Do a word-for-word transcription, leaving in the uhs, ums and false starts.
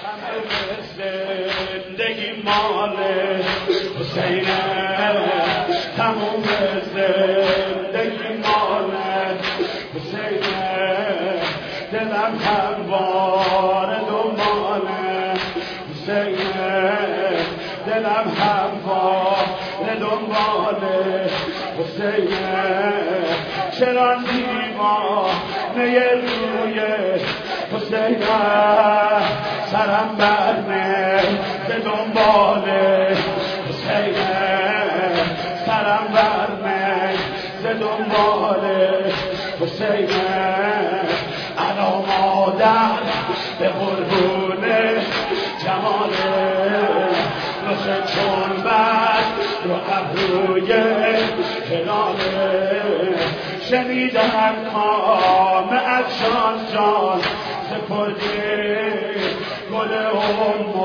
زندگی مال حسینه، تموم زندگی مال حسینه، دلم هموار دنبال حسینه، دلم هموار دنبال حسینه، چرا دیوانه روی حسینه، سرم برنه به دنبال حسینه، سرم برنه به دنبال حسینه، انا مادر به قربون جمال نخه چون بد رو ابروی هلاله، شنیدم کام افشان جان سپرده گل